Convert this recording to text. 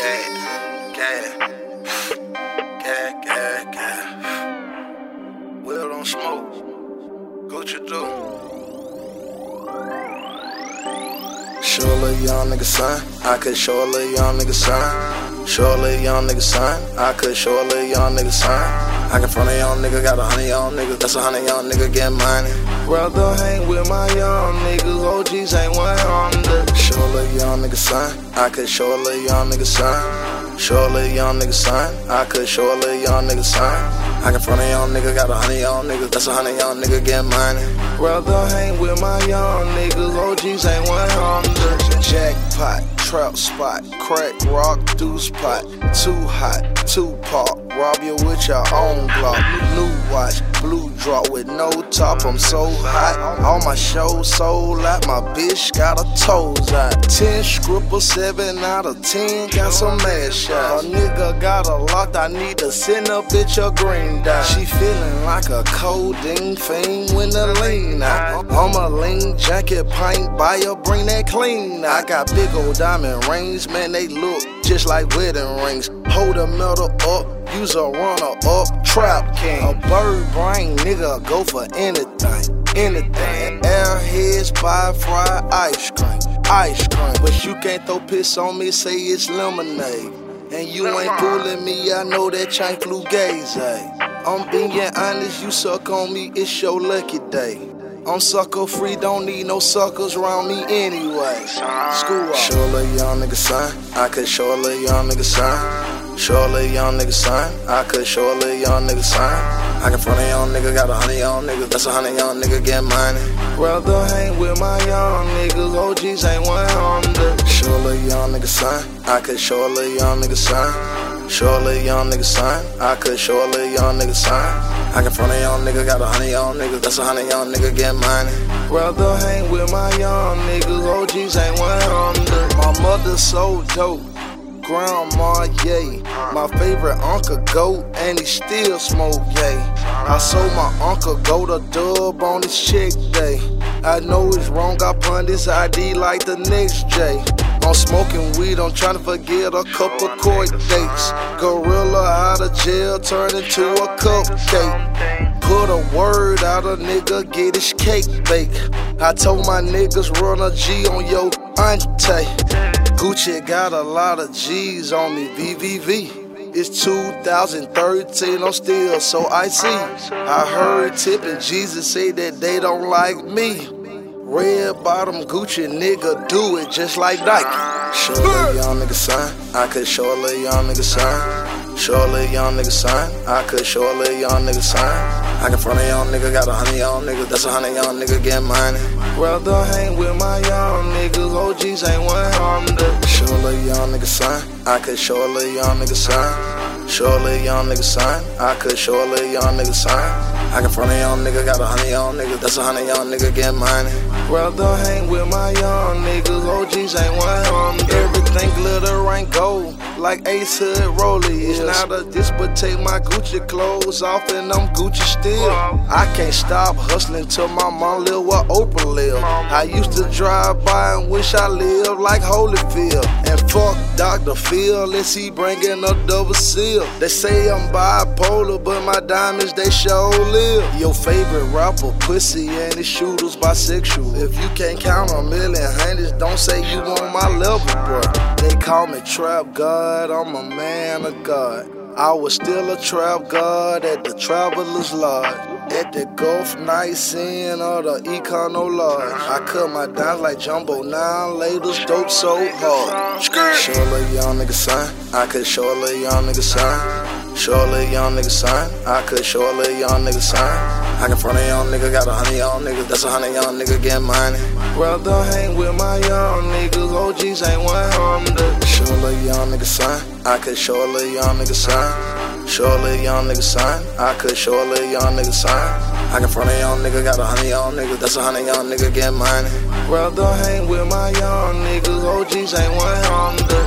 Cat. Will don't smoke. Gucci do. Show a little young nigga son. I could show a little young nigga son. Show a little young nigga son. I could show a little young nigga son. I can front a young nigga, got 100 young niggas. That's 100 young nigga get money. Rather hang with my young niggas. OGs ain't 100. Show a little young nigga son. I could show a little young nigga son. Show a little young nigga son. I could show a little young nigga son. I can front a young nigga, got 100 young niggas. That's 100 young nigga get money. Rather hang with my young niggas. OGs ain't 100. Jackpot, trap spot, crack rock, deuce pot. Too hot, Tupac. Rob you with your own Glock. New watch, blue drop with no top. I'm so hot. All my shows sold out. My bitch got her toes out. 10 scribble, 7 out of 10. Got some ass shots. A nigga got her locked. I need to send a bitch a green dot. She feeling like a codeine fiend when the lean out. I'm a lean jacket, pint buyer, bring that clean out. I got big old diamond rings, man, they look just like wedding rings. Hold a metal up. Use a runner up, trap king. A bird brain nigga go for anything. Airheads buy fried ice cream. But you can't throw piss on me, say it's lemonade. And you ain't fooling me, I know that chain flew gaze. I'm being honest, you suck on me, it's your lucky day. I'm sucker free, don't need no suckers around me anyway. School up. Show a little young nigga son. I could show a little young nigga son. Show a little young nigga son. I could show a little young nigga son. I can front a young nigga, got 100 young niggas. That's 100 young nigga get money. Rather hang with my young niggas. OGs ain't 100. Show a little young nigga son. I could show a little young nigga son. Show a little young nigga son. I could show a little young nigga son. I can front a young nigga, got 100 young niggas. That's 100 young nigga get money. Rather hang with my young niggas. OGs ain't 100. My mother so dope. Grandma, yay. My favorite uncle goat, and he still smoke, yay. I saw my uncle go to dub on his check day. I know it's wrong, I pun this ID like the next J. I'm smoking weed, I'm trying to forget a couple court dates. Gorilla out of jail, turn into a cupcake. Put a word out, a nigga get his cake baked. I told my niggas run a G on your auntie. Gucci got a lot of G's on me, VVV. It's 2013, I'm still so icy. I heard Tip and Jesus say that they don't like me. Red bottom Gucci nigga do it just like Nike. Show a little young nigga son. I could show a little young nigga son. Show a little young nigga son. I could show a little young nigga son. I can front a young nigga, got 100 young niggas. That's 100 young nigga get money. Rather hang with my young niggas. OGs ain't 100. Show a little young nigga son. I could show a little young nigga son. Show a little young nigga son. I could show a little young nigga son. I can front a young nigga, got 100 young niggas. That's 100 young nigga get money. Rather hang with my young niggas. OGs ain't 100. Everything glitter ain't gold, like Ace Hood Rollie. It's not a diss, but take my Gucci clothes off and I'm Gucci still. I can't stop hustling till my mom live where Oprah live. I used to drive by and wish I lived like Holyfield. And fuck Dr. Phil, let's see bringing a double seal. They say I'm bipolar, but my diamonds, they sure live. Your favorite rapper, pussy, and his shooters bisexual. If you can't count a million hundreds, don't say you on my level, bro. They call me Trap God, I'm a man of God. I was still a trap god at the Traveler's Lodge, at the Gulf Nights Inn or the Econo Lodge. I cut my dimes like Jumbo 9 laters, dope so hard. Show a little young nigga son. I could show a little young nigga son. Show a little young nigga son. I could show a little young nigga son. I can front a young nigga, got 100 young niggas. That's 100 young nigga get money. Rather hang with my young niggas. OGs ain't 100. Show a little young nigga son. I could show a little young nigga son. Show a little young nigga son. I could show a little young nigga son. I can front a young nigga, got 100 young niggas. That's 100 young nigga get money. Rather hang with my young niggas. OGs ain't 100.